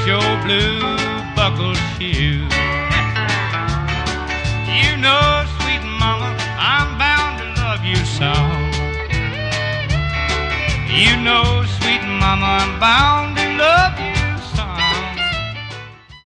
your blue buckled shoe. You know, sweet mama, I'm bound to love you so. You know, sweet mama, I'm bound to love you